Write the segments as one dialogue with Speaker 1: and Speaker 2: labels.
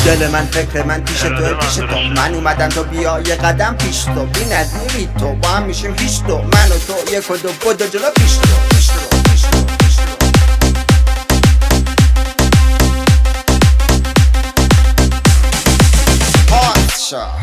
Speaker 1: دل من فکر من پیش تو من اومدم تو بیا یه قدم پیش تو بی نظیری تو با هم میشیم هیچ تو من و تو یک و دو بدو جلو پیش تو پادشاه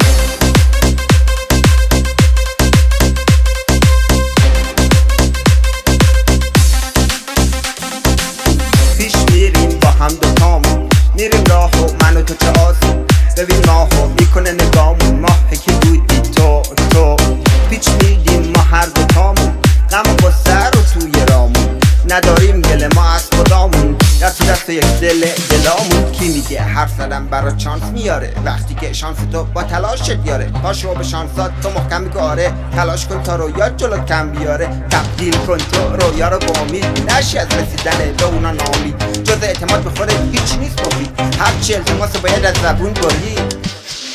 Speaker 1: پیش میریم با هم دوتامون میریم راهو من و تو چه آسون ببین ماهو میکنه نگامون ماه که بودی تو پیچ میدیم ما هر دوتامون غم و غصه رو توی رامون نداریم گله ما از خدامون دست یک دلامون کی میگه هر سرم برا چانس میاره وقتی که شانس تو با تلاشت یاره پاشو به شانسات تو محکم میگه آره تلاش کن تا رویات جلوت کم بیاره تبدیل کن تو رویا رو با امید نشی از رسیدن به اونا ناامید جز اعتماد به خودت هیچ نیست مفید هرچی التماس باید از زبون برید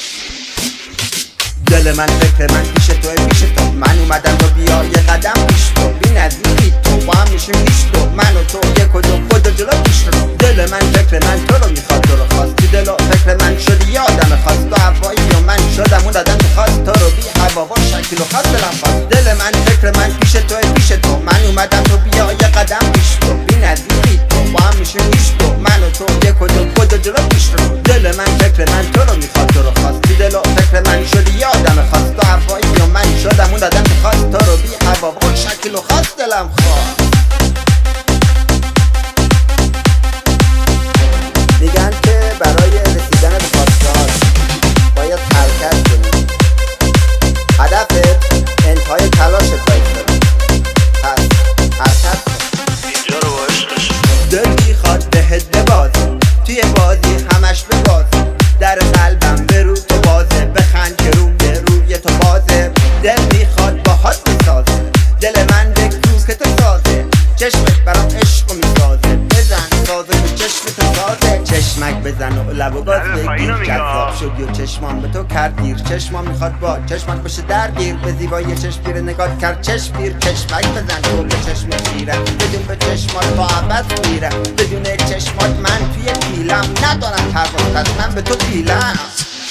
Speaker 1: دل من فکر من پیش تو من اومدم تو بیا یه قدم پیش تو بی نظیری تو با هم میشیم هیچ تو من و تو یک و دو بدو جلو پیش رو دل من فکر من تو رو میخواد تو رو خواست تو دل و فکر من شدی یه آدم خواست تو هوایی و من شدم اون آدم میخواست تو رو بی هوا و شکل و خواست دلم خواست دل من فکر من پیش تو من اومدم تو بیا یه قدم پیش تو بی نظیری تو با هم میشیم هیچ تو من و تو یک و دو بدو جلو پیش رو دل من فکر من تو رو میخواد تو رو خواست تو دل و فکر من شدی یه آدم خواست تو هوایی و من شدم اون آدم میخواست تو رو بی هوا و شکل و خواست دلم خواست میگن که برای رسیدن به خواستگار باید حرکت کنی هدفت انتهای تلاشت باید کنی پس حرکت کن
Speaker 2: اینجا رو با عشقش
Speaker 1: دل میخواد بهت ببازه توی بازی همش ببازه در قلبم به رو تو بازه بخند که روی تو بازه دل میخواد باهات بسازه دل من بگو که تو سازه چشمت برام عشقو میسازه بزن سازه تو چشم تو سازه چشمک بزن و لب و باز بگیر جذاب شدی و چشمان به تو کرد گیر چشمان میخواد با چشمت باشه درگیر به زیبایی چشمگیر نگات کرد چشمگیر چشمک بزن تو به چشم گیرم بدون به چشمات با عبد میرم بدون چشمات من توی پیلم ندارم پرواز پس من به تو پیلم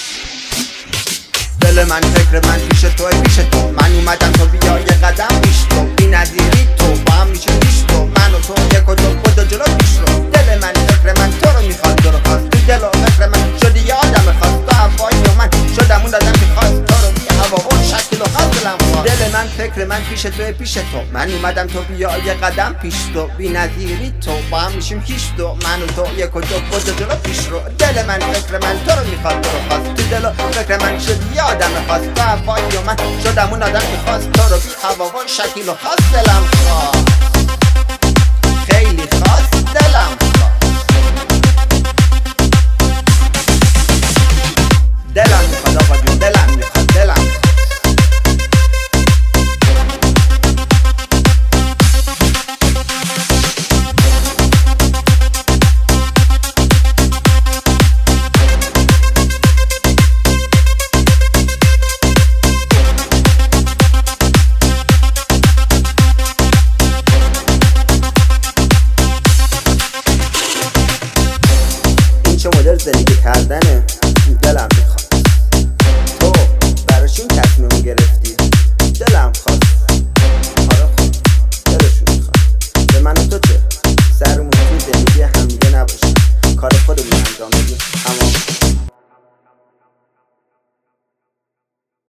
Speaker 1: دل من فکر من پیش تو من اومدم تو بیا یه قدم پیش تو بی نظیری تو با هم میشه پیش تو من و تو یک و دو بدو جلو پیش رو دل من فکر من تو رو میخواد تو رو خواست تو دل و فکر من شدی یه آدم خواست تو هوایی و من شدم اون آدم میخواست تو رو بی هوا و شکل و خواست دلم خواست دل من فکر من پیش تو من اومدم تو بیا یه قدم پیش تو بی نظیری تو با هم میشیم هیچ تو من و تو یک و دو بدو جلو پیش رو دل من فکر من تو رو میخواد تو رو خواست تو دل و فکر من شدی یه آدم خواست تو هوایی و من شدم اون آدم میخواست تو رو بی هوا و شکل و خواست دلم خواست خیلی خواست